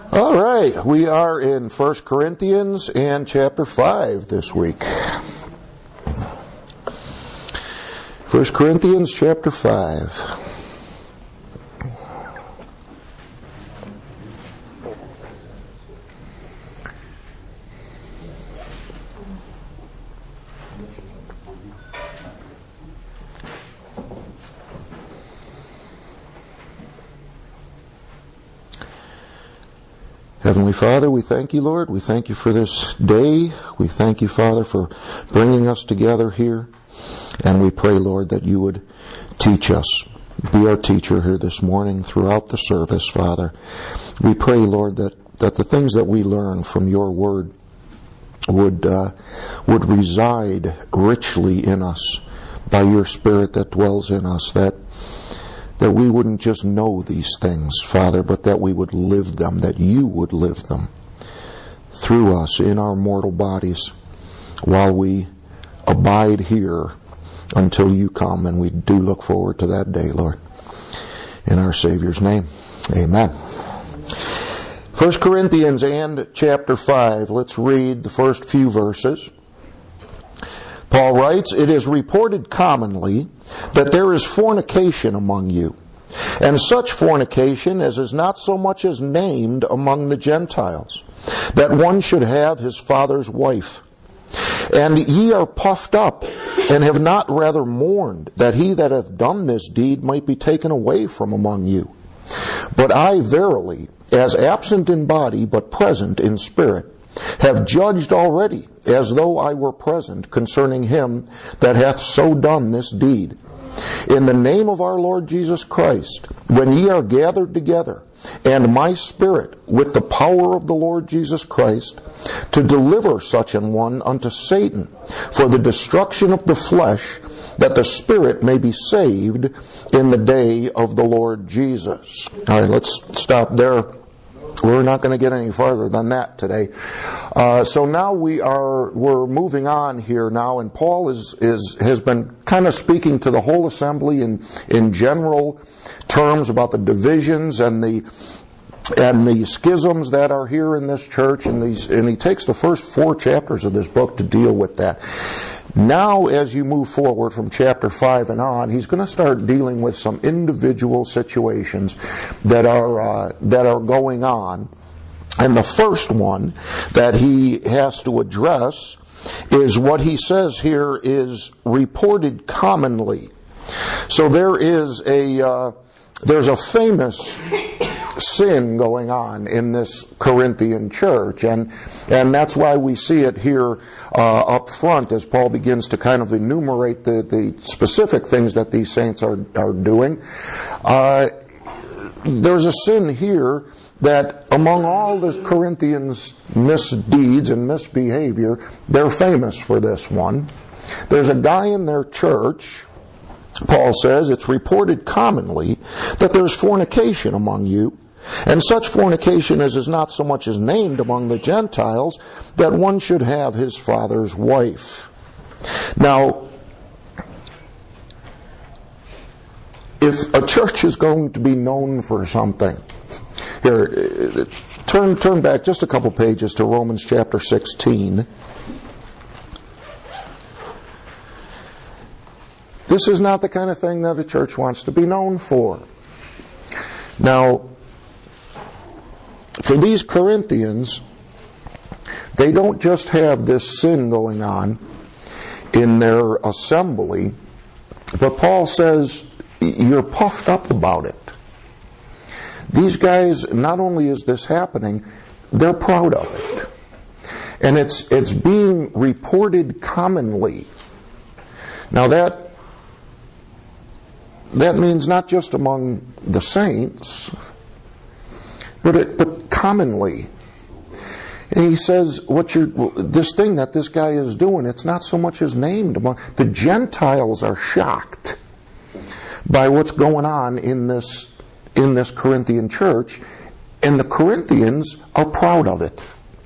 All right, we are in 1 Corinthians and chapter 5 this week. 1 Corinthians chapter 5. Heavenly Father, we thank you, Lord. We thank you for this day. We thank you, Father, for bringing us together here. And we pray, Lord, that you would teach us. Be our teacher here this morning throughout the service, Father. We pray, Lord, that the things that we learn from your word would reside richly in us by your Spirit that dwells in us, that we wouldn't just know these things, Father, but that we would live them, that you would live them through us in our mortal bodies while we abide here until you come. And we do look forward to that day, Lord. In our Savior's name, amen. 1 Corinthians and chapter 5. Let's read the first few verses. Paul writes, "It is reported commonly that there is fornication among you, and such fornication as is not so much as named among the Gentiles, that one should have his father's wife. And ye are puffed up, and have not rather mourned, that he that hath done this deed might be taken away from among you. But I verily, as absent in body, but present in spirit, have judged already, as though I were present, concerning him that hath so done this deed. In the name of our Lord Jesus Christ, when ye are gathered together, and my spirit, with the power of the Lord Jesus Christ, to deliver such an one unto Satan, for the destruction of the flesh, that the spirit may be saved in the day of the Lord Jesus." All right, let's stop there. We're not going to get any farther than that today. So now we're moving on here now, and Paul has been kind of speaking to the whole assembly in general terms about the divisions and the schisms that are here in this church, and he takes the first 4 chapters of this book to deal with that. Now, as you move forward from chapter 5 and on, he's going to start dealing with some individual situations that are going on. And the first one that he has to address is what he says here is reported commonly. So there's a famous sin going on in this Corinthian church, and that's why we see it here up front as Paul begins to kind of enumerate the specific things that these saints are doing. There's a sin here that among all the Corinthians' misdeeds and misbehavior, they're famous for this one. There's a guy in their church, Paul says, it's reported commonly that there's fornication among you, and such fornication as is not so much as named among the Gentiles, that one should have his father's wife. Now, if a church is going to be known for something, here, turn back just a couple pages to Romans chapter 16. This is not the kind of thing that a church wants to be known for. Now, for these Corinthians, they don't just have this sin going on in their assembly, but Paul says you're puffed up about it. These guys, not only is this happening, they're proud of it. And it's being reported commonly. Now that means not just among the saints, but commonly. And he says, this thing that this guy is doing, it's not so much as named among the Gentiles are shocked by what's going on in this Corinthian church, and the Corinthians are proud of it.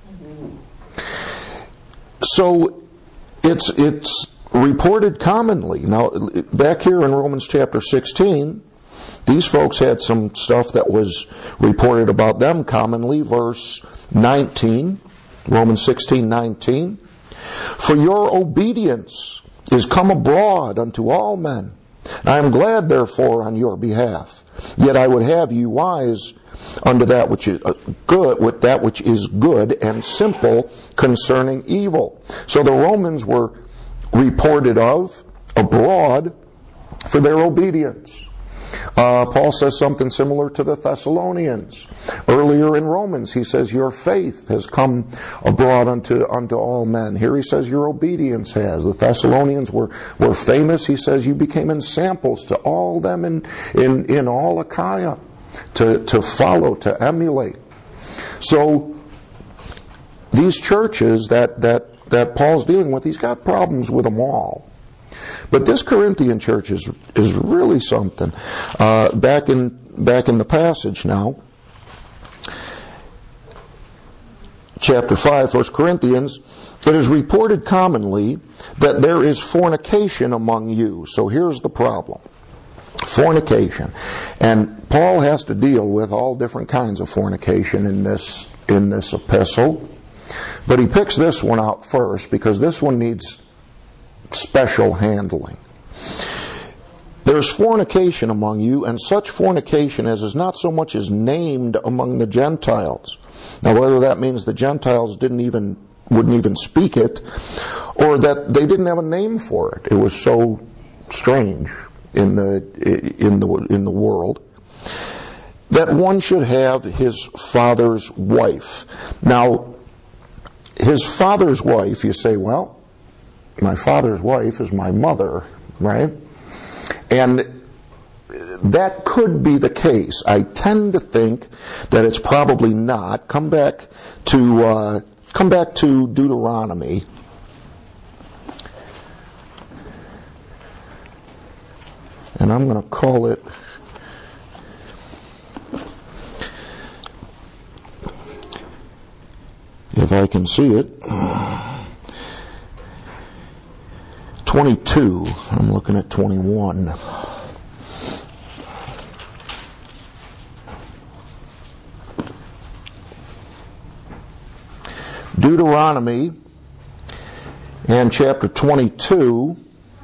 So it's reported commonly. Now, back here in Romans chapter 16, these folks had some stuff that was reported about them commonly. Verse 19, Romans 16:19. For your obedience is come abroad unto all men. I am glad, therefore, on your behalf. Yet I would have you wise unto that which is good, with that which is good, and simple concerning evil. So the Romans were reported of abroad for their obedience. Paul says something similar to the Thessalonians. Earlier in Romans, he says, your faith has come abroad unto all men. Here he says, your obedience has. The Thessalonians were famous. He says, you became ensamples to all them in all Achaia to follow, to emulate. So these churches that Paul's dealing with, he's got problems with them all. But this Corinthian church is really something. Back in the passage now, chapter 5, 1 Corinthians, it is reported commonly that there is fornication among you. So here's the problem. Fornication. And Paul has to deal with all different kinds of fornication in this epistle. But he picks this one out first because this one needs special handling. There's fornication among you, and such fornication as is not so much as named among the Gentiles. Now, whether that means the Gentiles wouldn't even speak it, or that they didn't have a name for it. It was so strange in the world that one should have his father's wife. Now, his father's wife, you say, well, my father's wife is my mother, right? And that could be the case. I tend to think that it's probably not. Come back to Deuteronomy. And I'm going to call it if I can see it. 22. I'm looking at 21. Deuteronomy and chapter 22.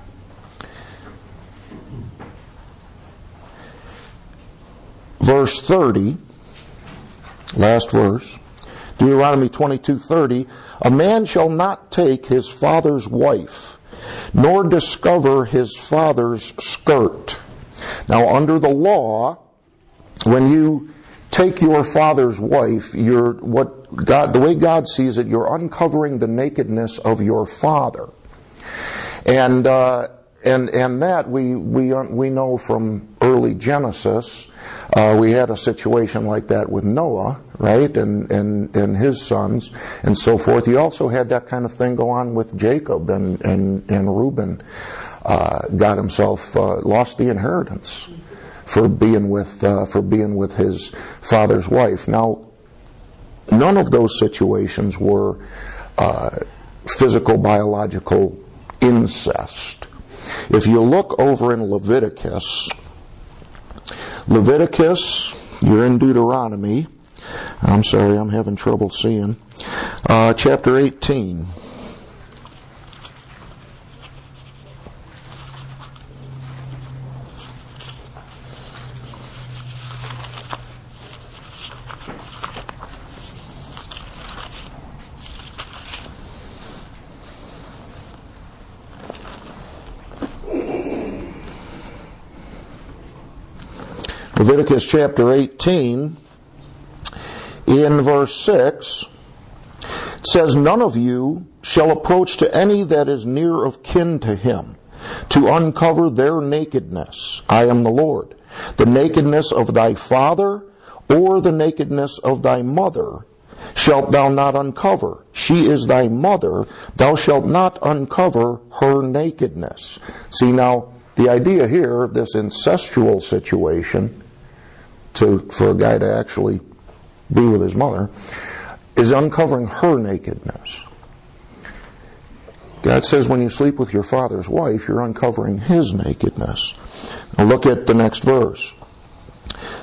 Verse 30. Last verse. Deuteronomy 22:30. A man shall not take his father's wife, nor discover his father's skirt. Now, under the law, when you take your father's wife, the way God sees it, you're uncovering the nakedness of your father, and that we know from early Genesis. We had a situation like that with Noah, right, and his sons, and so forth. You also had that kind of thing go on with Jacob, and Reuben got himself lost the inheritance for being with his father's wife. Now, none of those situations were physical, biological incest. If you look over in Leviticus, you're in Deuteronomy. I'm sorry, I'm having trouble seeing. Chapter 18. Leviticus chapter 18, in verse 6, it says, none of you shall approach to any that is near of kin to him, to uncover their nakedness. I am the Lord. The nakedness of thy father, or the nakedness of thy mother, shalt thou not uncover. She is thy mother. Thou shalt not uncover her nakedness. See, now, the idea here of this incestual situation, for a guy to actually be with his mother, is uncovering her nakedness. God says when you sleep with your father's wife, you're uncovering his nakedness. Now look at the next verse.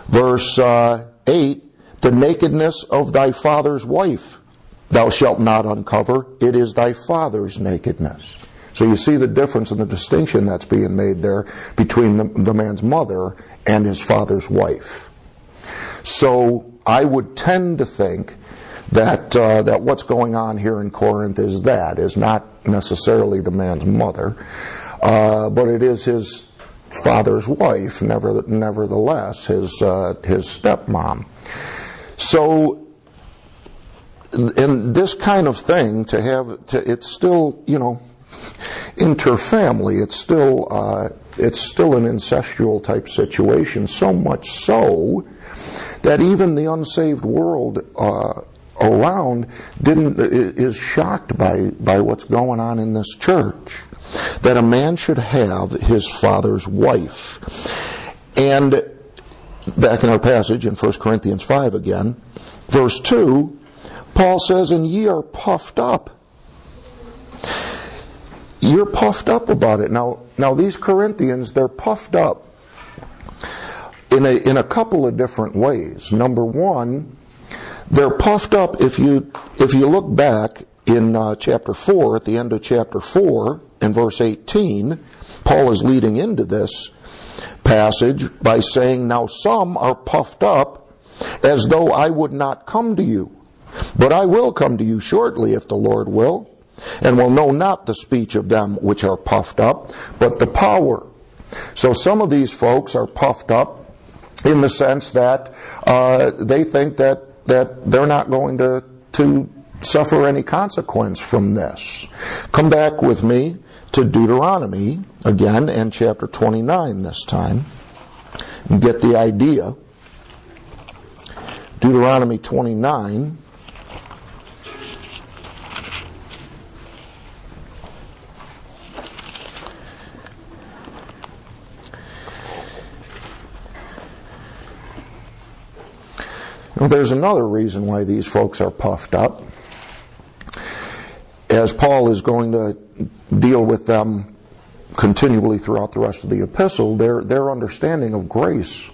Verse 8, the nakedness of thy father's wife thou shalt not uncover. It is thy father's nakedness. So you see the difference and the distinction that's being made there between the man's mother and his father's wife. So I would tend to think that what's going on here in Corinth is not necessarily the man's mother, but it is his father's wife, nevertheless, his stepmom. So, and this kind of thing it's still, interfamily. It's still an incestual type situation. So much so that even the unsaved world around is shocked by what's going on in this church. That a man should have his father's wife. And back in our passage in 1 Corinthians 5 again, verse 2, Paul says, and ye are puffed up. You're puffed up about it. Now these Corinthians, they're puffed up in a couple of different ways. Number one, they're puffed up if you look back in chapter 4, at the end of chapter 4, in verse 18, Paul is leading into this passage by saying, now some are puffed up as though I would not come to you. But I will come to you shortly, if the Lord will, and will know not the speech of them which are puffed up, but the power. So some of these folks are puffed up in the sense that they think that they're not going to suffer any consequence from this. Come back with me to Deuteronomy again, and chapter 29 this time, and get the idea. Deuteronomy 29. Now, there's another reason why these folks are puffed up. As Paul is going to deal with them continually throughout the rest of the epistle, their understanding of grace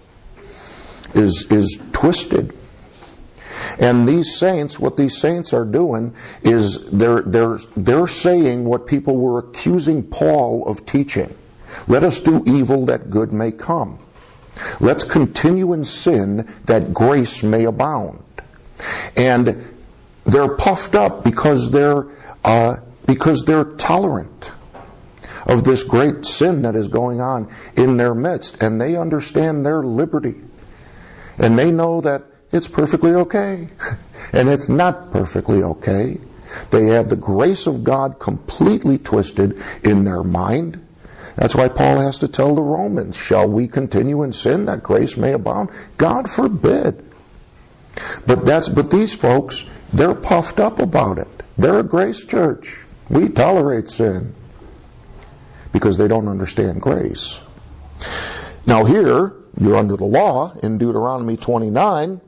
is twisted. And these saints, what these saints are doing is they're saying what people were accusing Paul of teaching. Let us do evil that good may come. Let's continue in sin that grace may abound. And they're puffed up because they're tolerant of this great sin that is going on in their midst, and they understand their liberty, and they know that it's perfectly okay, and it's not perfectly okay. They have the grace of God completely twisted in their mind. That's why Paul has to tell the Romans, shall we continue in sin that grace may abound? God forbid. But these folks, they're puffed up about it. They're a grace church. We tolerate sin because they don't understand grace. Now here, you're under the law in Deuteronomy 29,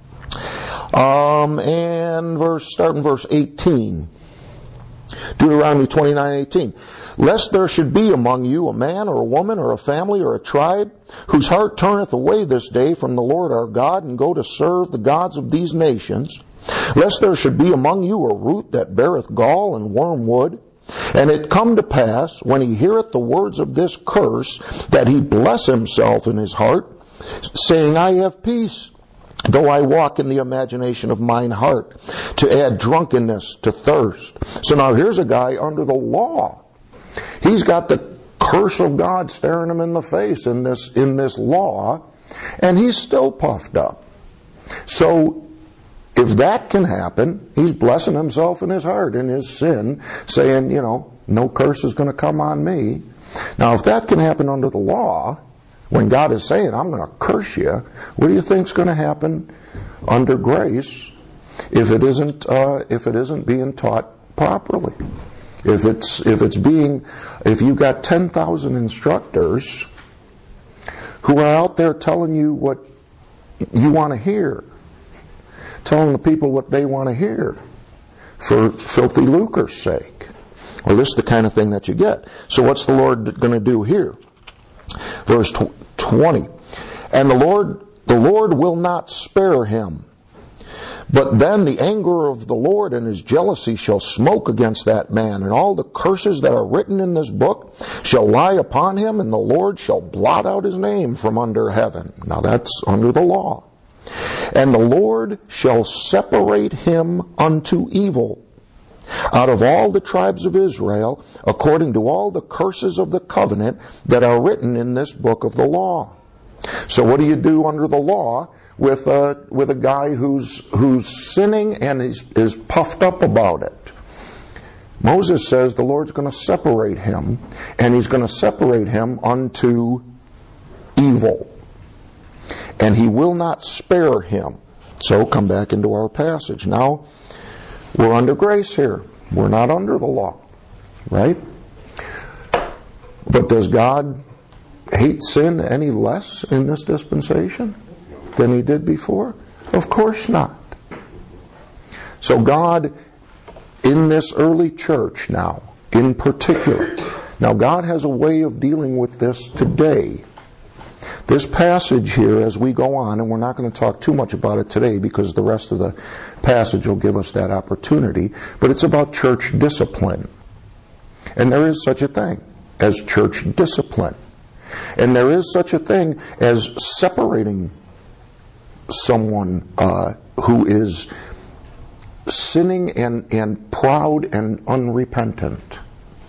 and starting verse 18. Deuteronomy 29:18. Lest there should be among you a man or a woman or a family or a tribe whose heart turneth away this day from the Lord our God and go to serve the gods of these nations. Lest there should be among you a root that beareth gall and wormwood. And it come to pass, when he heareth the words of this curse, that he bless himself in his heart, saying, I have peace, though I walk in the imagination of mine heart, to add drunkenness to thirst. So now here's a guy under the law. He's got the curse of God staring him in the face in this law, and he's still puffed up. So if that can happen, he's blessing himself in his heart, in his sin, saying, no curse is going to come on me. Now if that can happen under the law, when God is saying, I'm going to curse you, what do you think is going to happen under grace if it isn't being taught properly? If you've got 10,000 instructors who are out there telling you what you want to hear, telling the people what they want to hear for filthy lucre's sake, well, this is the kind of thing that you get. So what's the Lord going to do here? Verse 20. And the Lord the Lord will not spare him. But then the anger of the Lord and his jealousy shall smoke against that man, and all the curses that are written in this book shall lie upon him, and the Lord shall blot out his name from under heaven. Now that's under the law. And the Lord shall separate him unto evil out of all the tribes of Israel, according to all the curses of the covenant that are written in this book of the law. So what do you do under the law with a guy who's sinning and is puffed up about it? Moses says the Lord's going to separate him, and he's going to separate him unto evil. And he will not spare him. So come back into our passage. Now, we're under grace here. We're not under the law. Right? But does God hate sin any less in this dispensation than he did before? Of course not. So God, in this early church now, in particular, now God has a way of dealing with this today. This passage here, as we go on, and we're not going to talk too much about it today because the rest of the passage will give us that opportunity, but it's about church discipline. And there is such a thing as church discipline. And there is such a thing as separating someone who is sinning and proud and unrepentant,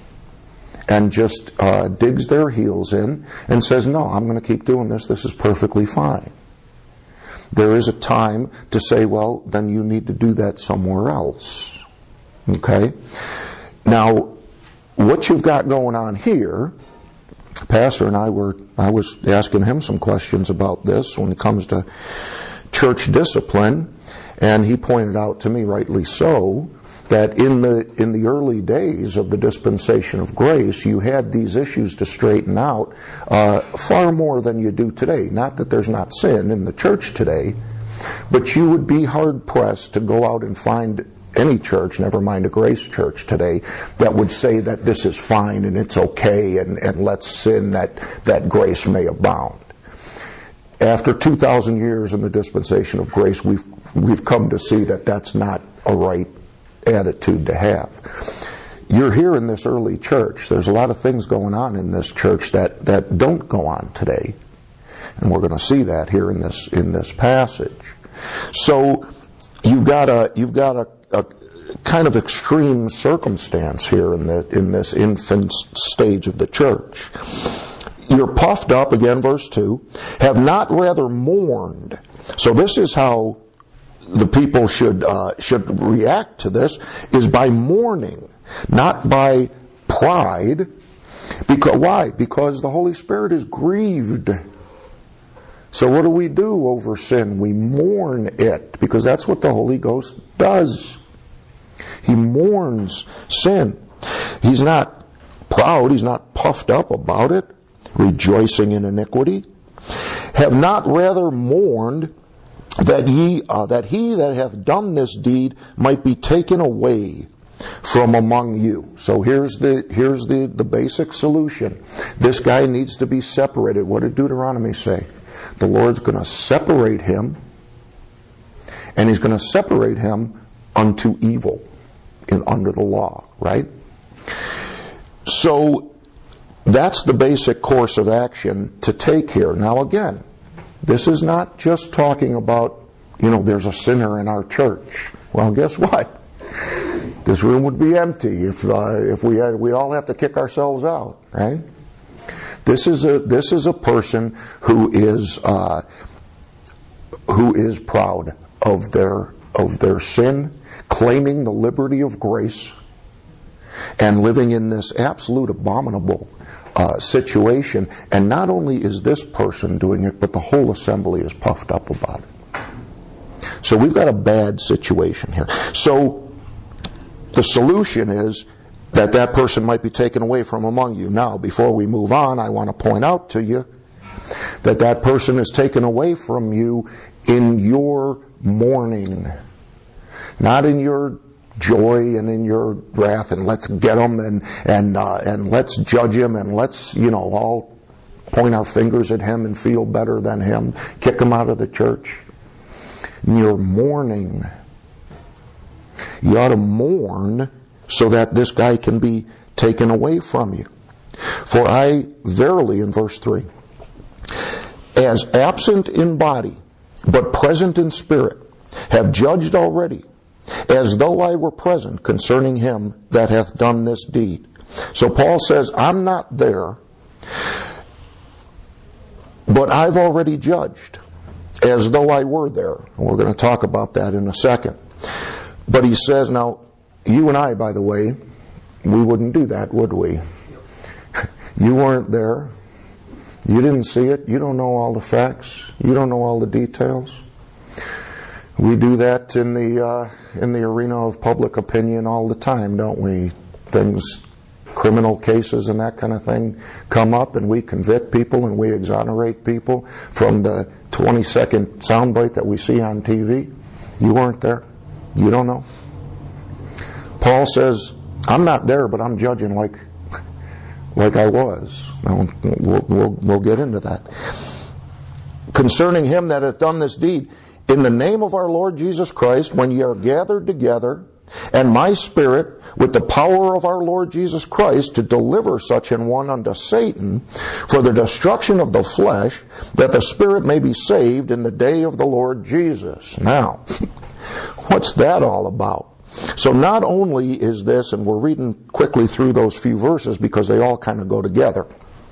and just digs their heels in and says, no, I'm going to keep doing this. This is perfectly fine. There is a time to say, well, then you need to do that somewhere else. Okay? Now, what you've got going on here, Pastor and I was asking him some questions about this when it comes to church discipline, and he pointed out to me, rightly so, that in the early days of the dispensation of grace, you had these issues to straighten out far more than you do today. Not that there's not sin in the church today, but you would be hard-pressed to go out and find any church, never mind a grace church today, that would say that this is fine and it's okay and let's sin that grace may abound. After 2,000 years in the dispensation of grace, we've come to see that that's not a right attitude to have. You're here in this early church. There's a lot of things going on in this church that don't go on today. And we're going to see that here in this passage. So you've got a kind of extreme circumstance here in this infant stage of the church. You're puffed up, again, verse 2, have not rather mourned. So this is how the people should react to this, is by mourning, not by pride. Why? Because the Holy Spirit is grieved. So what do we do over sin? We mourn it, because that's what the Holy Ghost does. He mourns sin. He's not proud. He's not puffed up about it, rejoicing in iniquity. Have not rather mourned that he that hath done this deed might be taken away from among you. So here's the basic solution. This guy needs to be separated. What did Deuteronomy say? The Lord's going to separate him, and he's going to separate him unto evil under the law, right? So that's the basic course of action to take here. Now again, this is not just talking about, there's a sinner in our church. Well, guess what? This room would be empty if we all have to kick ourselves out, right? This is a person who is proud of their sin, claiming the liberty of grace, and living in this absolute abominable situation. And not only is this person doing it, but the whole assembly is puffed up about it. So we've got a bad situation here. So the solution is that person might be taken away from among you. Now, before we move on, I want to point out to you that person is taken away from you in your mourning, not in your joy and in your wrath and let's get him and let's judge him and let's all point our fingers at him and feel better than him, kick him out of the church. And you're mourning. You ought to mourn so that this guy can be taken away from you. For I verily, in verse 3, as absent in body, but present in spirit, have judged already, as though I were present concerning him that hath done this deed. So Paul says, I'm not there, but I've already judged, as though I were there. And we're going to talk about that in a second. But he says, now, you and I, by the way, we wouldn't do that, would we? You weren't there. You didn't see it. You don't know all the facts. You don't know all the details. We do that in the arena of public opinion all the time, don't we? Things, criminal cases and that kind of thing come up, and we convict people and we exonerate people from the 20-second soundbite that we see on TV. You weren't there. You don't know. Paul says, I'm not there, but I'm judging like I was. Now, we'll get into that. Concerning him that hath done this deed, in the name of our Lord Jesus Christ, when ye are gathered together, and my spirit, with the power of our Lord Jesus Christ, to deliver such an one unto Satan, for the destruction of the flesh, that the spirit may be saved in the day of the Lord Jesus. Now, what's that all about? So not only is this, and we're reading quickly through those few verses because they all kind of go together.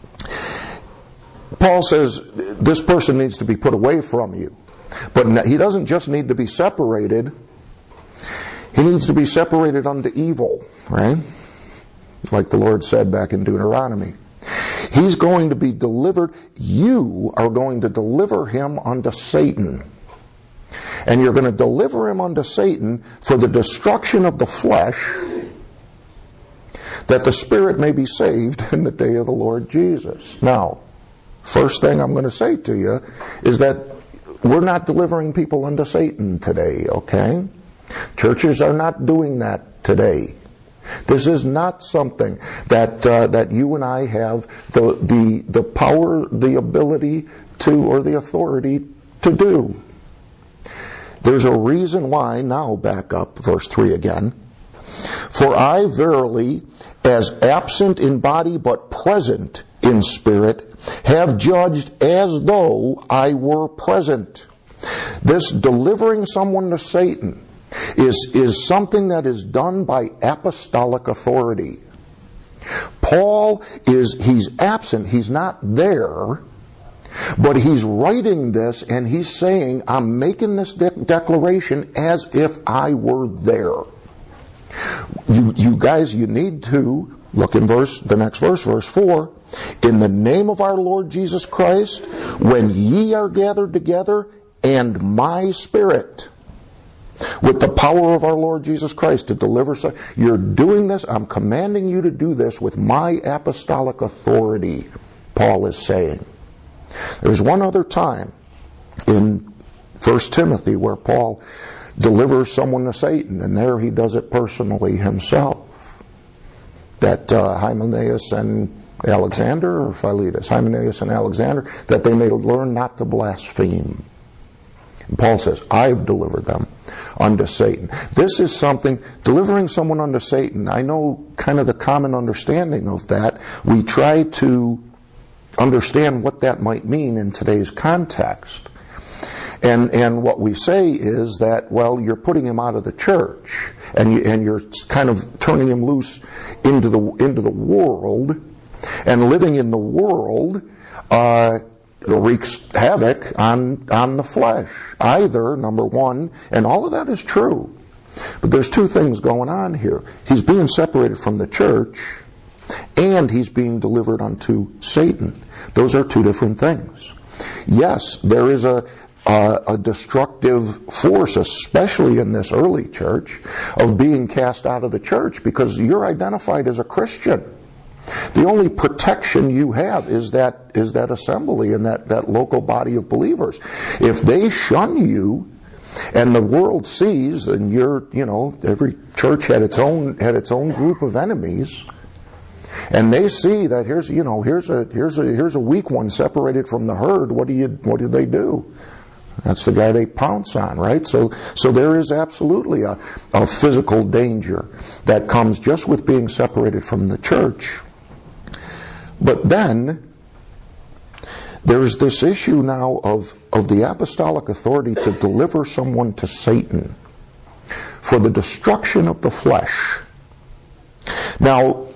Paul says this person needs to be put away from you. But he doesn't just need to be separated. He needs to be separated unto evil, right? Like the Lord said back in Deuteronomy. He's going to be delivered. You are going to deliver him unto Satan. And you're going to deliver him unto Satan for the destruction of the flesh, that the spirit may be saved in the day of the Lord Jesus. Now, first thing I'm going to say to you is that we're not delivering people unto Satan today, okay? Churches are not doing that today. This is not something that you and I have the power, the ability to, or the authority to do. There's a reason why, now back up, verse 3 again. For I verily, as absent in body but present in spirit, have judged as though I were present. This delivering someone to Satan is something that is done by apostolic authority. Paul he's absent, he's not there, but he's writing this and he's saying, I'm making this declaration as if I were there. You guys, you need to look in the next verse, verse 4. In the name of our Lord Jesus Christ, when ye are gathered together, and my spirit, with the power of our Lord Jesus Christ to deliver. You're doing this, I'm commanding you to do this with my apostolic authority, Paul is saying. There's one other time in 1 Timothy where Paul delivers someone to Satan, and there he does it personally himself. That Hymenaeus and Alexander, or Philetus, Hymenaeus and Alexander, that they may learn not to blaspheme. And Paul says, I've delivered them unto Satan. This is something, delivering someone unto Satan, I know kind of the common understanding of that. We try to understand what that might mean in today's context. And what we say is that, well, you're putting him out of the church, and you're kind of turning him loose into the world, and living in the world wreaks havoc on the flesh. Either, number one, and all of that is true, but there's two things going on here. He's being separated from the church, and he's being delivered unto Satan. Those are two different things. Yes, there is a destructive force, especially in this early church, of being cast out of the church because you're identified as a Christian. The only protection you have is that assembly and that local body of believers. If they shun you and the world sees, and every church had its own group of enemies, And they see that here's a weak one separated from the herd. What do they do? That's the guy they pounce on, right? So there is absolutely a physical danger that comes just with being separated from the church. But then there's this issue now of the apostolic authority to deliver someone to Satan for the destruction of the flesh. Now,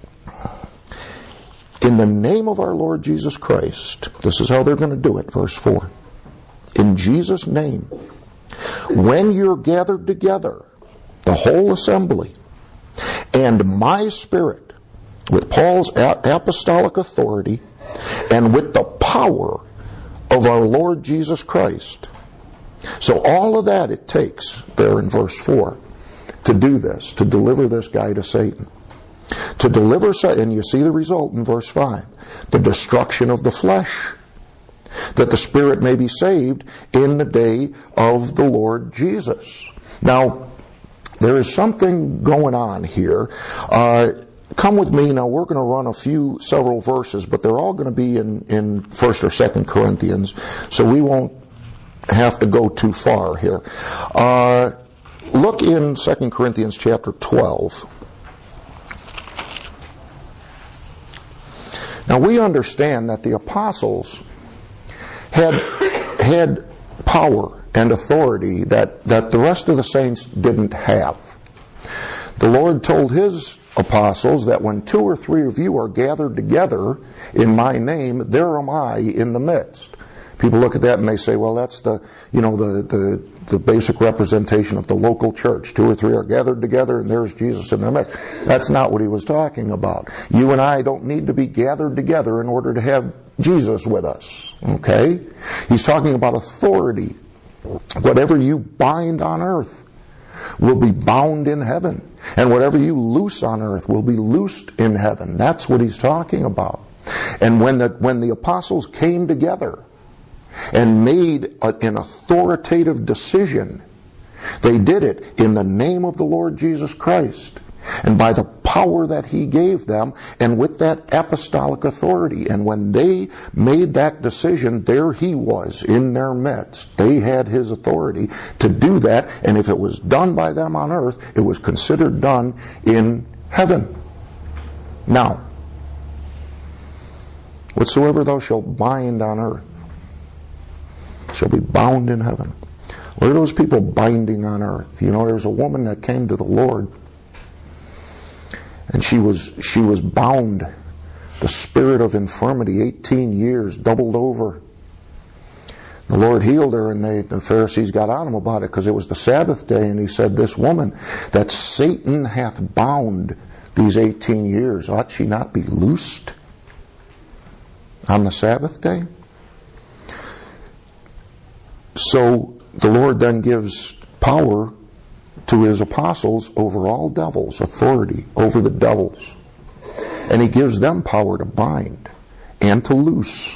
in the name of our Lord Jesus Christ, this is how they're going to do it, verse 4. In Jesus' name, when you're gathered together, the whole assembly, and my Spirit, with Paul's apostolic authority, and with the power of our Lord Jesus Christ. So all of that it takes, there in verse 4, to do this, to deliver this guy to Satan. To deliver Satan, and you see the result in verse 5, the destruction of the flesh, that the spirit may be saved in the day of the Lord Jesus. Now, there is something going on here. Come with me. Now, we're going to run several verses, but they're all going to be in 1st or 2nd Corinthians, so we won't have to go too far here. Look in 2 Corinthians chapter 12. Now, we understand that the apostles had power and authority that the rest of the saints didn't have. The Lord told His apostles that when 2 or 3 of you are gathered together in my name, there am I in the midst. People look at that and they say, well, that's the basic representation of the local church. 2 or 3 are gathered together and there's Jesus in their midst. That's not what he was talking about. You and I don't need to be gathered together in order to have Jesus with us. Okay? He's talking about authority. Whatever you bind on earth will be bound in heaven. And whatever you loose on earth will be loosed in heaven. That's what he's talking about. And when the apostles came together and made an authoritative decision, they did it in the name of the Lord Jesus Christ and by the power that He gave them and with that apostolic authority. And when they made that decision, there He was in their midst. They had His authority to do that, and if it was done by them on earth, it was considered done in heaven. Now, whatsoever thou shalt bind on earth shall be bound in heaven. What are those people binding on earth? There's a woman that came to the Lord, and she was bound, the spirit of infirmity, 18 years, doubled over. The Lord healed her, and the Pharisees got on him about it because it was the Sabbath day, and he said, this woman that Satan hath bound these 18 years, ought she not be loosed on the Sabbath day? So the Lord then gives power to His apostles over all devils, authority over the devils. And He gives them power to bind and to loose.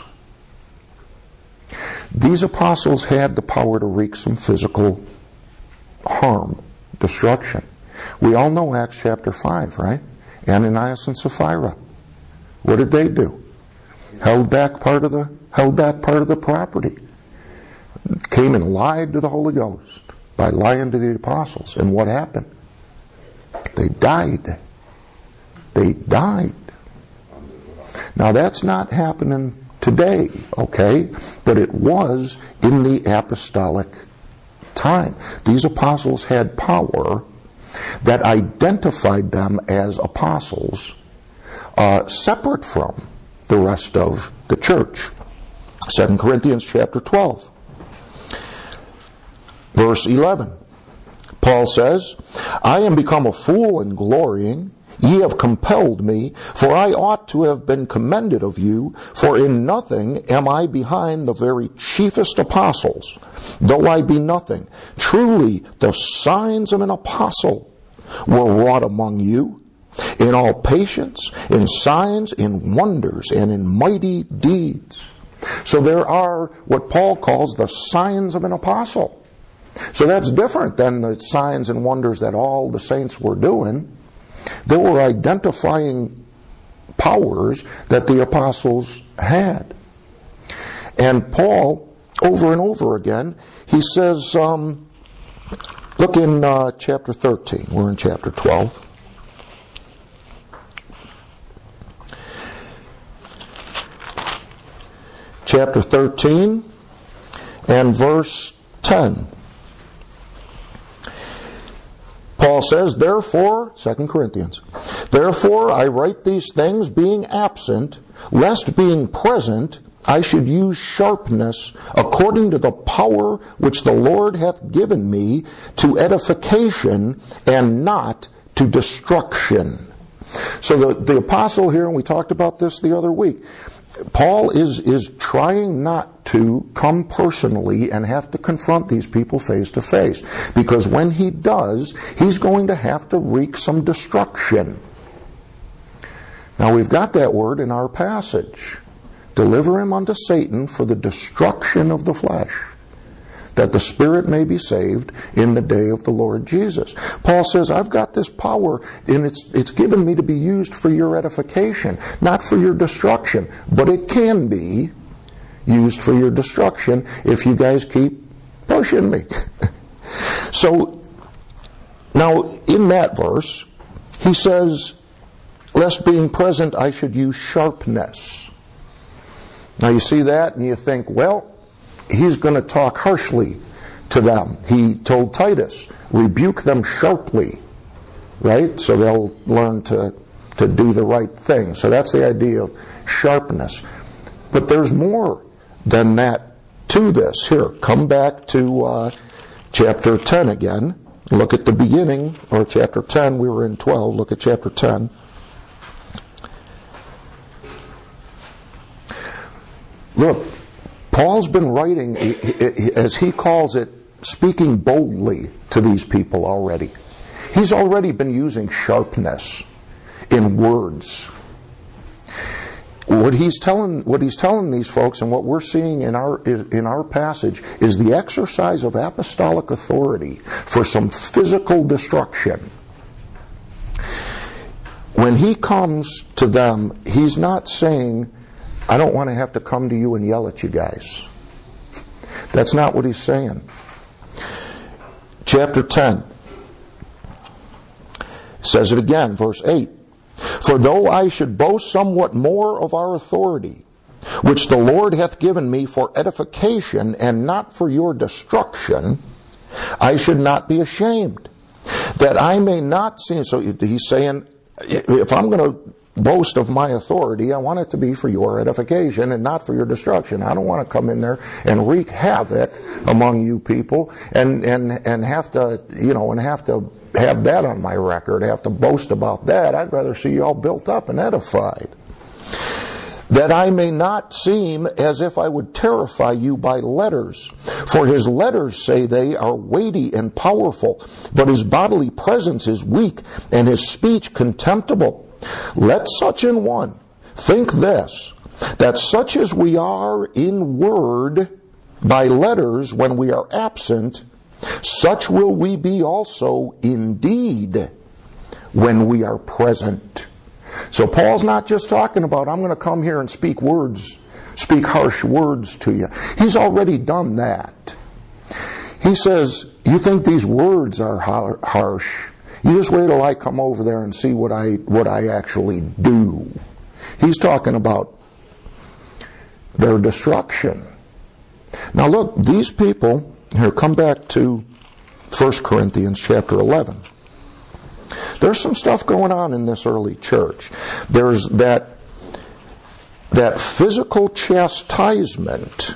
These apostles had the power to wreak some physical harm, destruction. We all know Acts chapter 5, right? Ananias and Sapphira. What did they do? Held back part of the property. Came and lied to the Holy Ghost by lying to the apostles. And what happened? They died. They died. Now that's not happening today, okay? But it was in the apostolic time. These apostles had power that identified them as apostles, separate from the rest of the church. 2 Corinthians chapter 12. Verse 11, Paul says, I am become a fool in glorying. Ye have compelled me, for I ought to have been commended of you, for in nothing am I behind the very chiefest apostles, though I be nothing. Truly, the signs of an apostle were wrought among you, in all patience, in signs, in wonders, and in mighty deeds. So there are what Paul calls the signs of an apostle. So that's different than the signs and wonders that all the saints were doing. They were identifying powers that the apostles had. And Paul, over and over again, he says, look in chapter 13. We're in chapter 12. Chapter 13 and verse 10. Paul says, therefore, 2 Corinthians, therefore I write these things being absent, lest being present I should use sharpness according to the power which the Lord hath given me to edification and not to destruction. So the apostle here, and we talked about this the other week, Paul is trying not to come personally and have to confront these people face to face. Because when he does, he's going to have to wreak some destruction. Now we've got that word in our passage. Deliver him unto Satan for the destruction of the flesh, that the spirit may be saved in the day of the Lord Jesus. Paul says, I've got this power, and it's given me to be used for your edification, not for your destruction. But it can be used for your destruction if you guys keep pushing me. So, now in that verse, he says, lest being present I should use sharpness. Now you see that and you think, well, he's going to talk harshly to them. He told Titus, rebuke them sharply, right? So they'll learn to do the right thing. So that's the idea of sharpness. But there's more than that to this. Here, come back to chapter 10 again. Look at the beginning, or chapter 10. We were in 12. Look at chapter 10. Look, Paul's been writing, as he calls it, speaking boldly to these people already. He's already been using sharpness in words. What he's telling these folks, and what we're seeing in our passage, is the exercise of apostolic authority for some physical destruction. When he comes to them, he's not saying, I don't want to have to come to you and yell at you guys. That's not what he's saying. Chapter 10 says it again, verse 8. For though I should boast somewhat more of our authority, which the Lord hath given me for edification and not for your destruction, I should not be ashamed, that I may not seem... So he's saying, if I'm going to boast of my authority, I want it to be for your edification and not for your destruction. I don't want to come in there and wreak havoc among you people and have to, have that on my record, have to boast about that. I'd rather see you all built up and edified. That I may not seem as if I would terrify you by letters. For his letters, say they, are weighty and powerful, but his bodily presence is weak and his speech contemptible. Let such an one think this, that such as we are in word by letters when we are absent, such will we be also indeed when we are present. So Paul's not just talking about, I'm going to come here and speak harsh words to you. He's already done that. He says, you think these words are harsh? You just wait till I come over there and see what I actually do. He's talking about their destruction. Now look, these people, here, come back to 1 Corinthians chapter 11. There's some stuff going on in this early church. There's that physical chastisement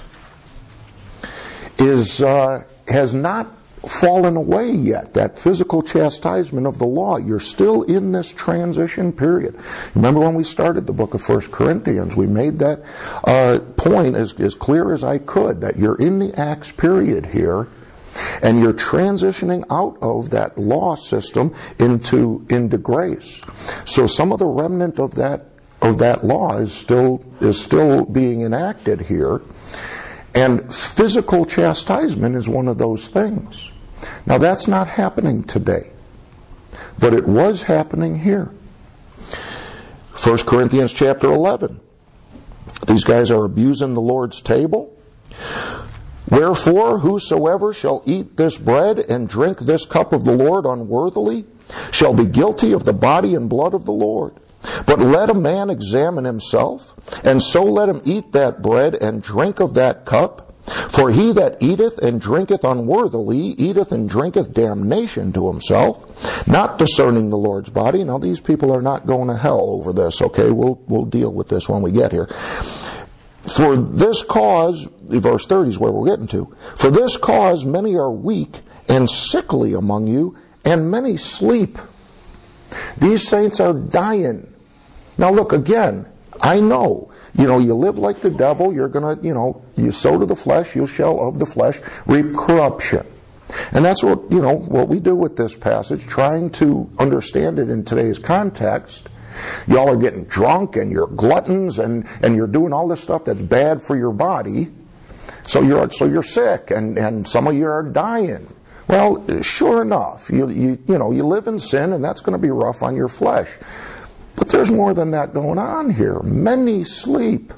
has not fallen away yet. That physical chastisement of the law. You're still in this transition period. Remember when we started the book of 1 Corinthians, we made that point as clear as I could, that you're in the Acts period here, and you're transitioning out of that law system into grace. So some of the remnant of that law is still being enacted here. And physical chastisement is one of those things. Now that's not happening today, but it was happening here. 1 Corinthians chapter 11. These guys are abusing the Lord's table. Wherefore, whosoever shall eat this bread and drink this cup of the Lord unworthily shall be guilty of the body and blood of the Lord. But let a man examine himself, and so let him eat that bread and drink of that cup. For he that eateth and drinketh unworthily eateth and drinketh damnation to himself, not discerning the Lord's body. Now these people are not going to hell over this, okay? We'll deal with this when we get here. For this cause, verse 30 is where we're getting to. For this cause many are weak and sickly among you, and many sleep. These saints are dying. Now look, again, I know, you live like the devil, you're going to, you sow to the flesh, you shall of the flesh reap corruption. And that's what we do with this passage, trying to understand it in today's context. Y'all are getting drunk and you're gluttons and you're doing all this stuff that's bad for your body. So you're sick and some of you are dying. Well, sure enough, you live in sin and that's going to be rough on your flesh. But there's more than that going on here. Many sleep.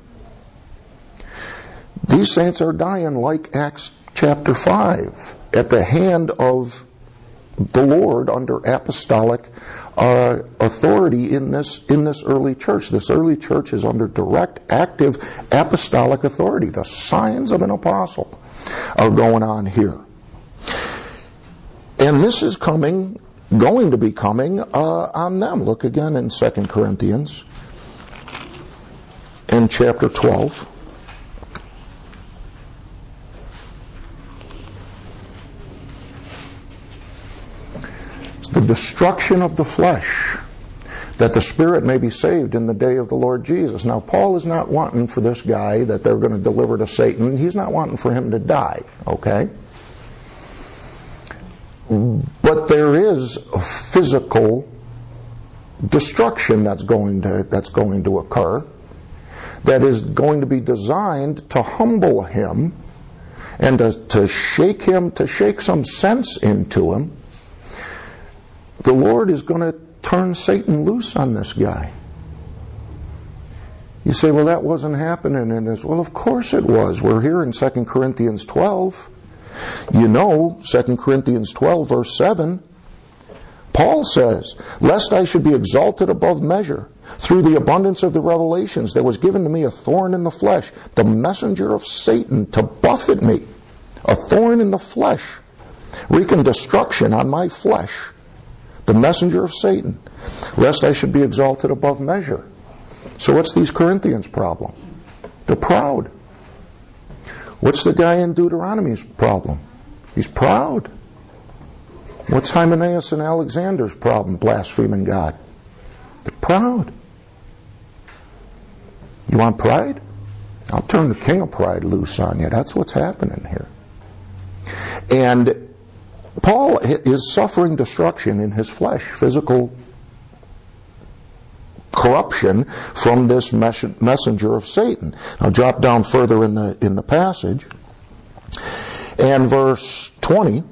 These saints are dying like Acts chapter 5 at the hand of the Lord under apostolic authority in this early church. This early church is under direct, active apostolic authority. The signs of an apostle are going on here. And this is going to be coming on them. Look again in 2 Corinthians in chapter 12. It's the destruction of the flesh, that the spirit may be saved in the day of the Lord Jesus. Now, Paul is not wanting for this guy that they're going to deliver to Satan. He's not wanting for him to die, okay? But there is a physical destruction that's going to occur, that is going to be designed to humble him and to shake some sense into him. The Lord is going to turn Satan loose on this guy. You say, well, that wasn't happening in this. Well, of course it was. We're here in 2 Corinthians 12. 2 Corinthians 12, verse 7, Paul says, lest I should be exalted above measure through the abundance of the revelations, there was given to me a thorn in the flesh, the messenger of Satan to buffet me. A thorn in the flesh, wreaking destruction on my flesh. The messenger of Satan, lest I should be exalted above measure. So what's these Corinthians' problem? They're proud. What's the guy in Deuteronomy's problem? He's proud. What's Hymenaeus and Alexander's problem, blaspheming God? They're proud. You want pride? I'll turn the king of pride loose on you. That's what's happening here. And Paul is suffering destruction in his flesh, physical corruption from this messenger of Satan. Now drop down further in the passage, and verse 20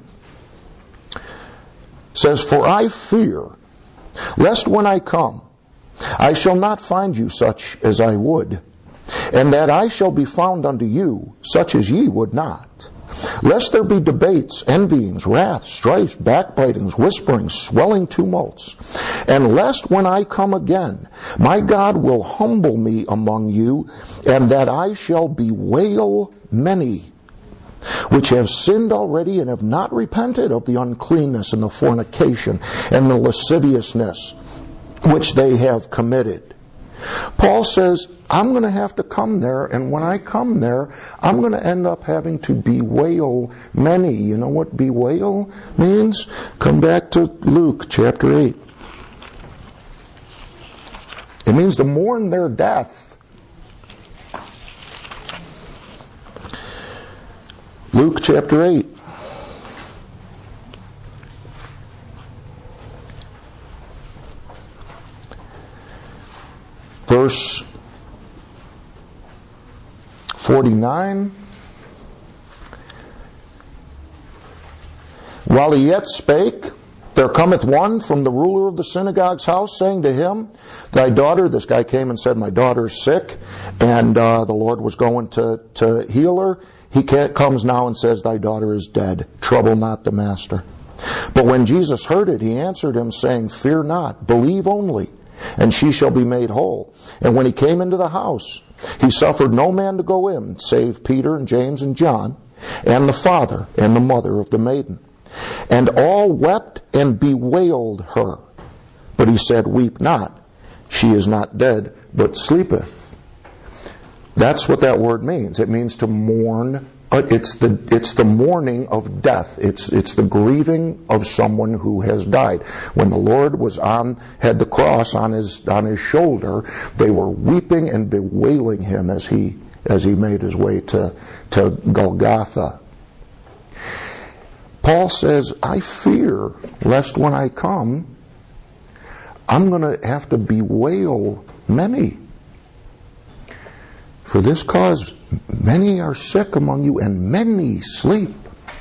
says, for I fear, lest when I come, I shall not find you such as I would, and that I shall be found unto you such as ye would not. Lest there be debates, envyings, wrath, strifes, backbitings, whisperings, swelling tumults. And lest when I come again, my God will humble me among you, and that I shall bewail many, which have sinned already and have not repented of the uncleanness and the fornication and the lasciviousness which they have committed. Paul says, I'm going to have to come there, and when I come there, I'm going to end up having to bewail many. You know what bewail means? Come back to Luke chapter 8. It means to mourn their death. Luke chapter 8. Verse 49. While he yet spake, There cometh one from the ruler of the synagogue's house, saying to him, thy daughter, this guy came and said, my daughter is sick, and the Lord was going to heal her. He comes now and says, thy daughter is dead. Trouble not the master. But when Jesus heard it, he answered him, saying, fear not, believe only, and she shall be made whole. And when he came into the house, he suffered no man to go in, save Peter and James and John, and the father and the mother of the maiden. And all wept and bewailed her. But he said, weep not. She is not dead, but sleepeth. That's what that word means. It means to mourn. It's the mourning of death. It's the grieving of someone who has died. When the Lord had the cross on his shoulder, they were weeping and bewailing him as he made his way to Golgotha. Paul says, I fear lest when I come, I'm going to have to bewail many. For this cause, many are sick among you, and many sleep.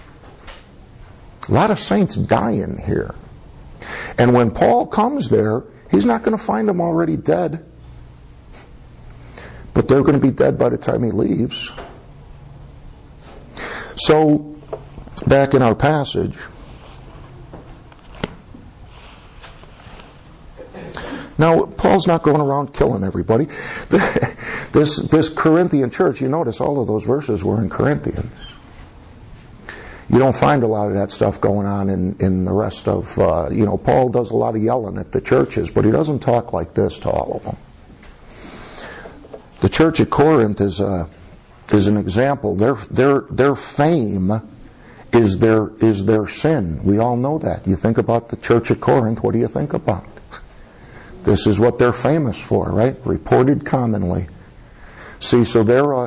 A lot of saints dying here. And when Paul comes there, he's not going to find them already dead. But they're going to be dead by the time he leaves. So, back in our passage, now Paul's not going around killing everybody. This Corinthian church, you notice all of those verses were in Corinthians. You don't find a lot of that stuff going on in the rest of, Paul does a lot of yelling at the churches, but he doesn't talk like this to all of them. The church at Corinth is an example. Their fame is their sin. We all know that. You think about the church at Corinth, what do you think about? This is what they're famous for, right? Reported commonly. See, so they're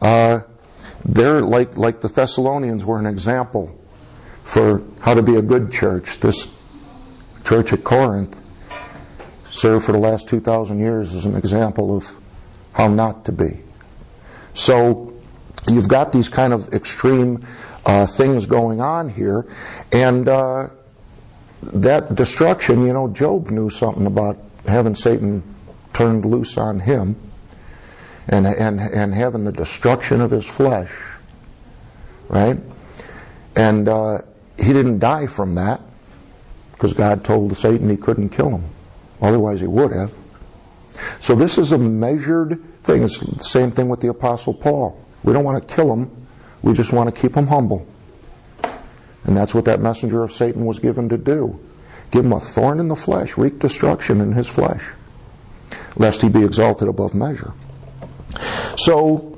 like the Thessalonians were an example for how to be a good church. This church at Corinth served for the last 2,000 years as an example of how not to be. So you've got these kind of extreme things going on here, and that destruction, Job knew something about having Satan turned loose on him and having the destruction of his flesh, right? And he didn't die from that because God told Satan he couldn't kill him. Otherwise he would have. So this is a measured thing. It's the same thing with the Apostle Paul. We don't want to kill him. We just want to keep him humble. And that's what that messenger of Satan was given to do. Give him a thorn in the flesh, wreak destruction in his flesh, lest he be exalted above measure. So,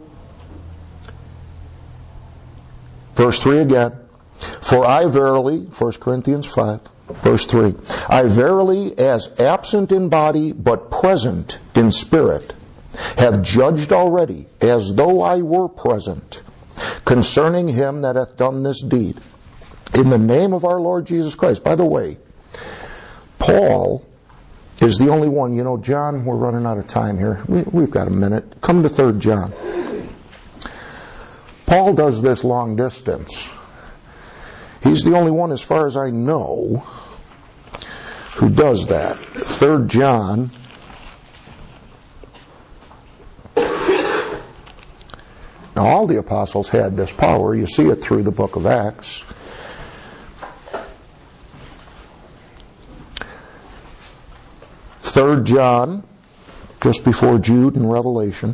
verse 3 again. For I verily, 1 Corinthians 5, verse 3, I verily, as absent in body, but present in spirit, have judged already, as though I were present, concerning him that hath done this deed, in the name of our Lord Jesus Christ. By the way, Paul is the only one. John, we're running out of time here. We've got a minute. Come to 3 John. Paul does this long distance. He's the only one, as far as I know, who does that. 3 John. Now, all the apostles had this power. You see it through the book of Acts. 3 John, just before Jude and Revelation,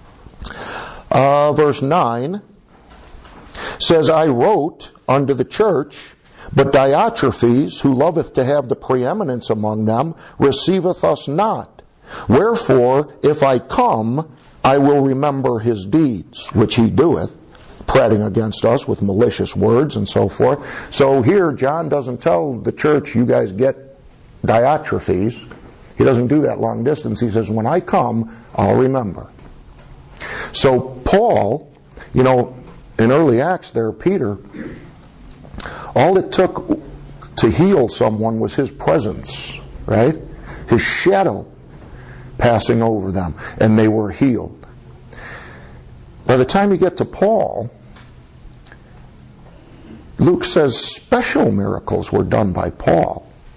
verse 9 says, I wrote unto the church, but Diotrephes, who loveth to have the preeminence among them, receiveth us not. Wherefore, if I come, I will remember his deeds, which he doeth, prating against us with malicious words and so forth. So here, John doesn't tell the church, you guys get Diotrephes. He doesn't do that long distance. He says, when I come, I'll remember. So Paul, in early Acts there, Peter, all it took to heal someone was his presence, right? His shadow passing over them, and they were healed. By the time you get to Paul, Luke says special miracles were done by Paul.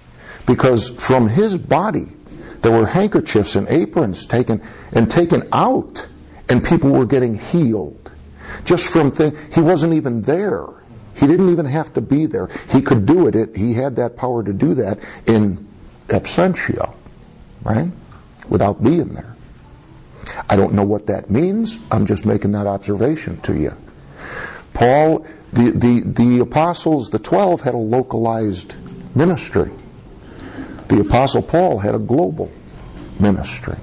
Because from his body, there were handkerchiefs and aprons taken out, and people were getting healed. Just from he wasn't even there. He didn't even have to be there. He could do it. He had that power to do that in absentia, right? Without being there. I don't know what that means. I'm just making that observation to you. Paul, the apostles, the 12, had a localized ministry. The Apostle Paul had a global ministry,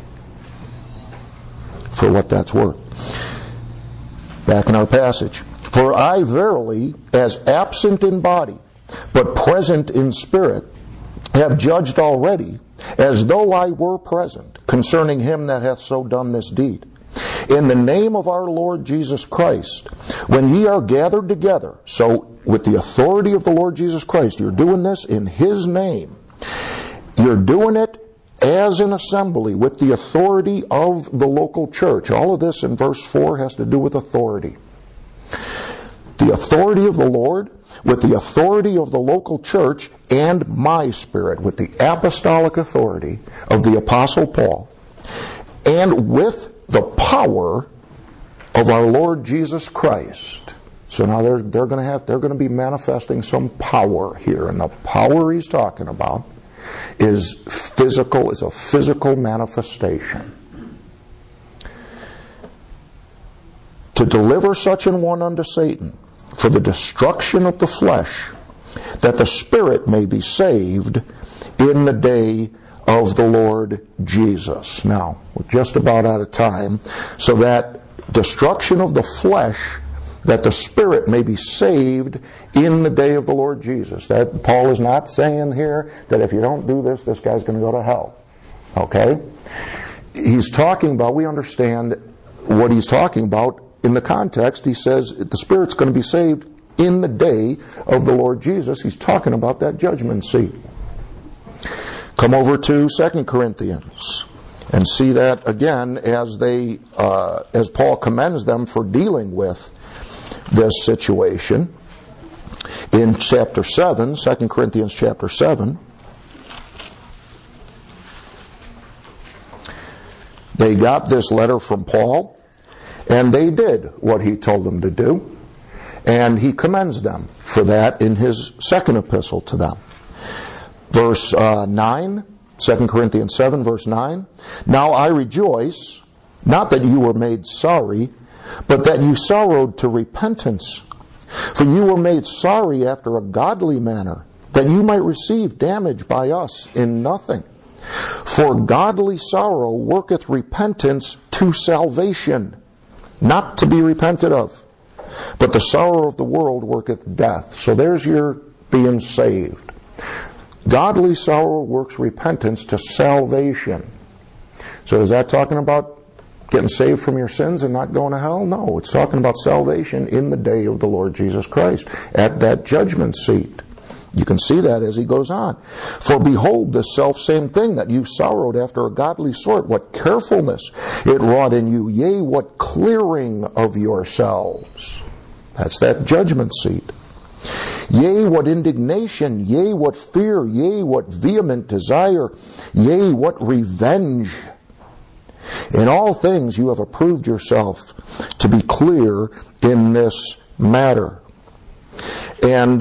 for what that's worth. Back in our passage. For I verily, as absent in body, but present in spirit, have judged already, as though I were present, concerning him that hath so done this deed. In the name of our Lord Jesus Christ, when ye are gathered together, so with the authority of the Lord Jesus Christ, you're doing this in his name. You're doing it as an assembly with the authority of the local church. All of this in verse 4 has to do with authority. The authority of the Lord with the authority of the local church, and my spirit with the apostolic authority of the Apostle Paul, and with the power of our Lord Jesus Christ. So now they're going to be manifesting some power here, and the power he's talking about is a physical manifestation. To deliver such an one unto Satan for the destruction of the flesh, that the spirit may be saved in the day of the Lord Jesus. Now, we're just about out of time. So that destruction of the flesh, that the spirit may be saved in the day of the Lord Jesus. That Paul is not saying here that if you don't do this, this guy's going to go to hell. Okay? He's talking about, we understand what he's talking about in the context. He says the spirit's going to be saved in the day of the Lord Jesus. He's talking about that judgment seat. Come over to 2 Corinthians and see that again as Paul commends them for dealing with this situation. In chapter 7, 2 Corinthians chapter 7, they got this letter from Paul, and they did what he told them to do, and he commends them for that in his second epistle to them. Verse 9, 2 Corinthians 7, verse 9, Now I rejoice, not that you were made sorry, but that you sorrowed to repentance. For you were made sorry after a godly manner, that you might receive damage by us in nothing. For godly sorrow worketh repentance to salvation, not to be repented of. But the sorrow of the world worketh death. So there's your being saved. Godly sorrow works repentance to salvation. So is that talking about getting saved from your sins and not going to hell? No, it's talking about salvation in the day of the Lord Jesus Christ, at that judgment seat. You can see that as he goes on. For behold, the selfsame thing that you sorrowed after a godly sort, what carefulness it wrought in you, yea, what clearing of yourselves. That's that judgment seat. Yea, what indignation, yea, what fear, yea, what vehement desire, yea, what revenge. In all things you have approved yourself to be clear in this matter. And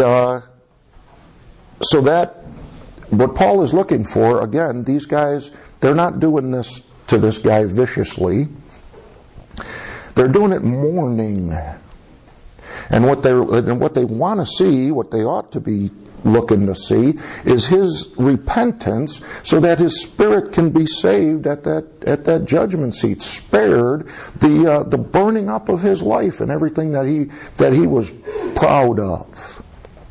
so that, what Paul is looking for, again, these guys, they're not doing this to this guy viciously. They're doing it mourning. And what they want to see, what they ought to be looking to see, is his repentance, so that his spirit can be saved at that judgment seat, spared the burning up of his life and everything that he was proud of.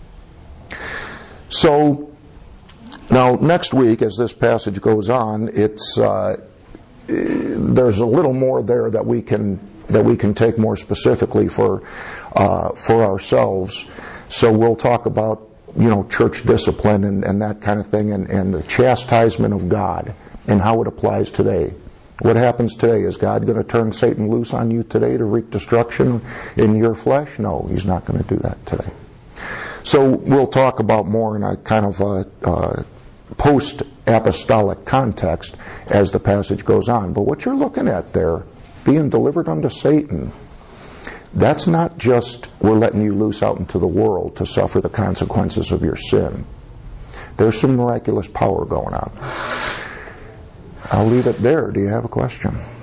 So now next week, as this passage goes on, there's a little more there that we can take more specifically for ourselves. So we'll talk about church discipline and that kind of thing, and the chastisement of God and how it applies today. What happens today? Is God going to turn Satan loose on you today to wreak destruction in your flesh? No, he's not going to do that today. So we'll talk about more, and I kind of post-apostolic context as the passage goes on. But what you're looking at there, being delivered unto Satan, that's not just we're letting you loose out into the world to suffer the consequences of your sin. There's some miraculous power going on. I'll leave it there. Do you have a question?